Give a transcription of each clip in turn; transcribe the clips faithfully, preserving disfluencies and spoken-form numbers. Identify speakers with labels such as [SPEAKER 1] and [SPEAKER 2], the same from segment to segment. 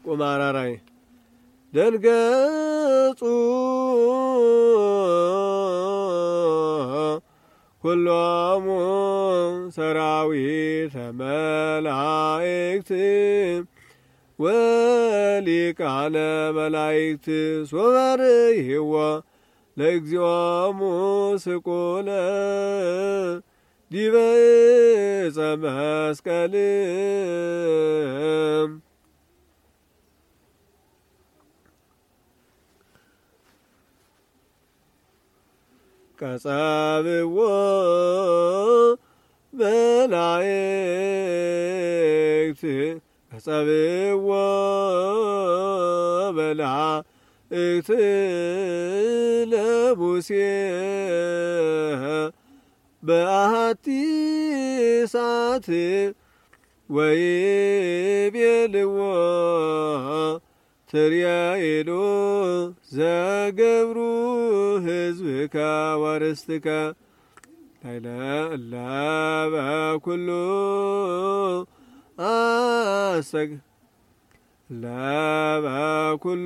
[SPEAKER 1] ቁማራራይ ደንገጹ ኩሎሙ ሰራዊተ መላእክት ወሊቃነ መላእክት ሶበርይዎ ለእግዚኦሙ ስቁለ ዲበ ዕፀ መስቀል ቀጸብዎ መላእክት ቀጸብዎ መላእክት ለሙሴ በአሐቲ ሰዓት ወይቤልዎ ትርያኤሎ ዘገብሩ ሕዝብከ ወርስትከ ላይለ በኩሉ አሰግ ለበኩሉ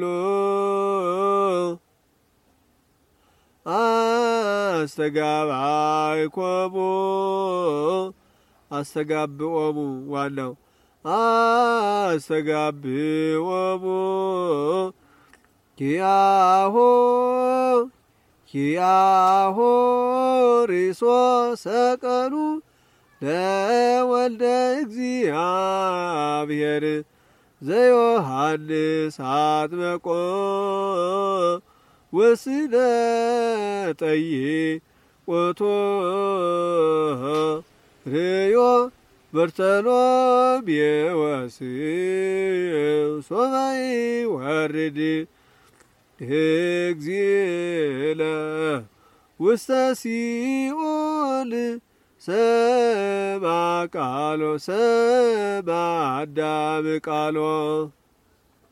[SPEAKER 1] አስተጋባይኮሙ አስተጋብኦሙ ዋናው አስተጋብኦሙ ኪያሆ ኪያሆ ሪሶ ሰቀሉ ለወልደ እግዚአብሔር ዘዮሐንስ አጥምቆ ወስደ ጠይቆቶ ርዮ በርተሎሜዎስ ሶበ ይወርድ እግዚእነ ውስተ ሲኦል ሰምዐ ቃሎ ሰምዐ አዳም ቃሎ